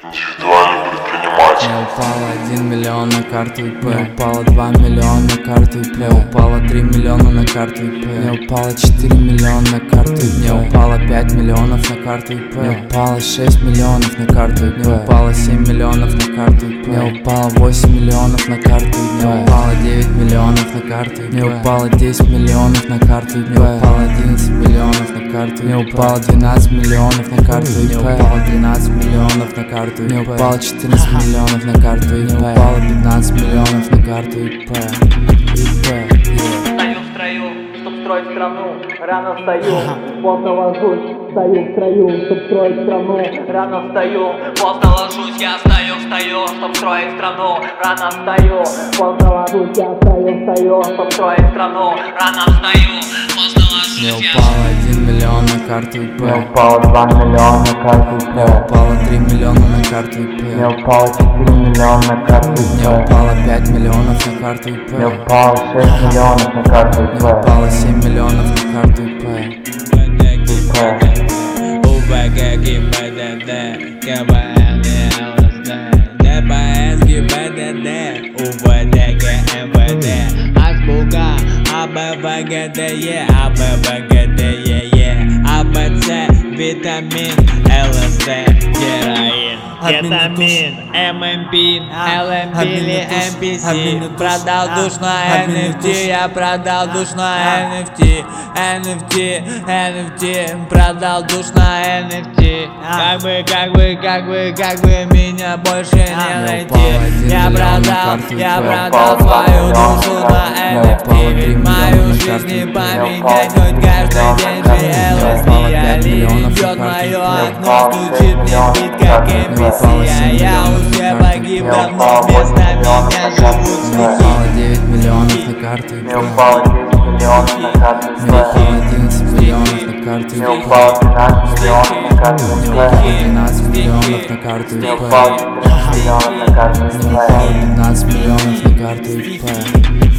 Индивидуальный предприниматель. Мне упало 1 миллион на карту ИП. Мне упало 2 миллиона на карту ИП. Мне упало 3 миллиона на карту ИП. Мне упало 4 миллиона на карту ИП. Мне упало 5 миллионов на карту ИП. Мне упало 6 миллионов на карту ИП. Мне упало 7 миллионов на карту ИП. Мне упало 8 миллионов на карту ИП. Мне упало 9 миллионов на карту ИП. Мне упало 10 миллионов на карту ИП. Мне упало 11 миллионов на карту ИП. Мне упало 12 миллионов на карту ИП. Мне упало 13 миллионов на карту ИП. Мне упало 14 миллионов на карту ИП. Мне упало 15 миллионов на карту ИП. Стою в строю, чтоб строить страну. Рано встаю, поздно ложусь. Стою в строю, чтоб строить страну. Рано встаю, поздно ложусь. Я встаю, чтоб строить страну. Рано встаю, поздно ложусь. Я встаю, чтоб строить страну. Рано встаю, поздно ложусь. Мне упало 1 миллион на карту ИП. Мне упало 2 миллиона на карту ИП. Мне упало 3 миллиона на карту ИП. Мне упало 4 миллиона на карту ИП. Мне упало 5 миллионов на карту ИП. Мне упало 6 миллионов на карту ИП. Мне упало 7 миллионов на карту ИП. Азбука АБВГДЕ, АБВГДЕ, АБЦ, витамин, ЛСД, героин, кетамин, ММП, ЛМП или МПС. Продал душ на NFT, я продал душ на NFT, NFT, продал душ на NFT. Как бы меня больше не найти. Я продал свою душу на NFT. Ведь мою жизнь не поменять, хоть каждый день же LSD. Алиби бьет мое окно, стучит мне бит как NPC. Я уже погиб давно, вместо меня живут Мне стихи. упало 9 миллионов на карту ИП. Мне упало 10 миллионов на карту ИП. Мне упало 11 миллионов на карту Мне ИП. упало 12 миллионов на карту Мне ИП. упало 13 миллионов на карту Мне ИП. упало 14 миллионов на карту Мне ИП. упало 15 миллионов на карту ИП.